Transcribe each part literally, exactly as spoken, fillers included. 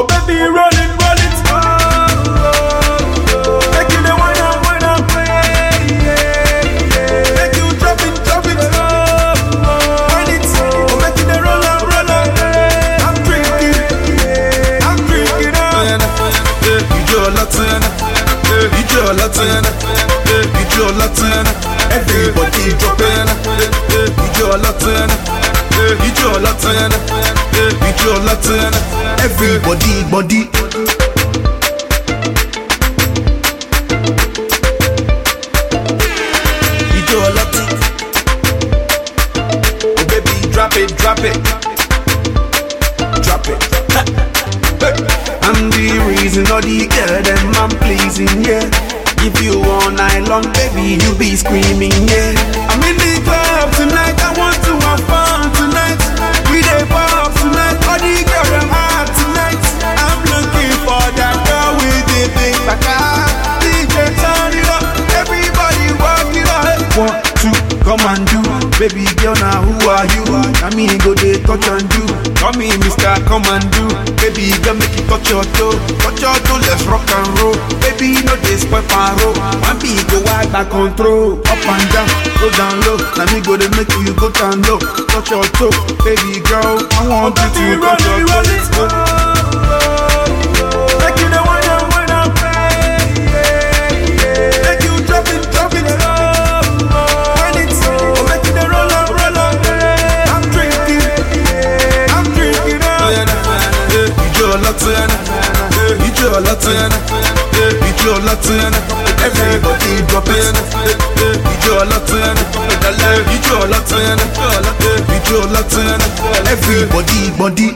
Oh baby, roll it, roll it. Oh, oh, oh. Make you the wine up, wine up. Make you drop it, drop it. Oh, oh. Wine it. Oh, make you the roll up, roll up. I'm drinking, I'm drinking up. You do a lot, you do a lot, you do a lot. Everybody drop in. You do a lot, you do a lot, you do a lot. Everybody, body. You do a lot. Oh baby, drop it, drop it, drop it. I'm the reason all the girl them I'm pleasing, yeah. If you all night long, baby, you be screaming, yeah. I'm in the club tonight, I want to have fun tonight. We dey pop tonight, all the girls them hot tonight. I'm looking for that girl with the big baka. D J turn it up, everybody work it up. One, two, come and do. Baby girl, now who are you? I mean, go they touch and do. Call me Mister Come and do. Baby girl, make you touch your toe. Touch your toe, let's rock and roll. Baby, no they spoil paro. One beat go wide back control. Up and down, go down low. Now me go to make you go down low. Touch your toe, baby girl. I want you to touch your toe. Make you the one up, one up. Make you drop it, drop it. When it's oh, make you the roll up, roll up. I'm drinking, I'm drinking up. You do a lot, you do a lot, you do a lot. Everybody drop it. You do a lot, you do a lot, you do a lot. Everybody, body.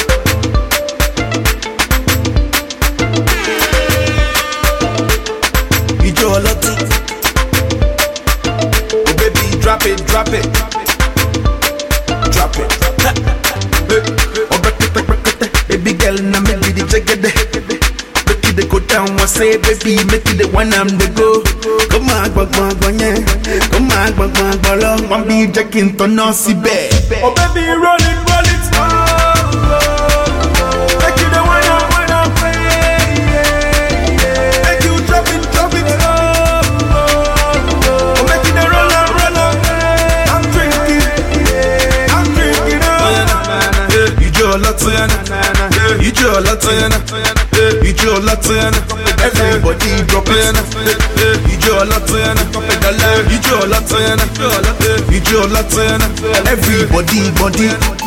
You do a lot. Oh baby, drop it, drop it, drop it. Oh break it, break it, baby girl, now make me the check it. They go down, I say, baby, make it the one I'm the go. Come on, go, go, go, yeah. Come on, go, go, go, long. One be jacking to no see bed. Oh, baby, roll it, roll it. Oh, oh, oh. Make you the one up, one up. Make you drop it, drop it. Oh, oh, oh. Oh, make you the roll up, roll up. I'm drinking, I'm drinking up. You do a lot, you do a lot. You do a lot, everybody drop in. You do a lot, you do a lot, you do a lot, everybody body.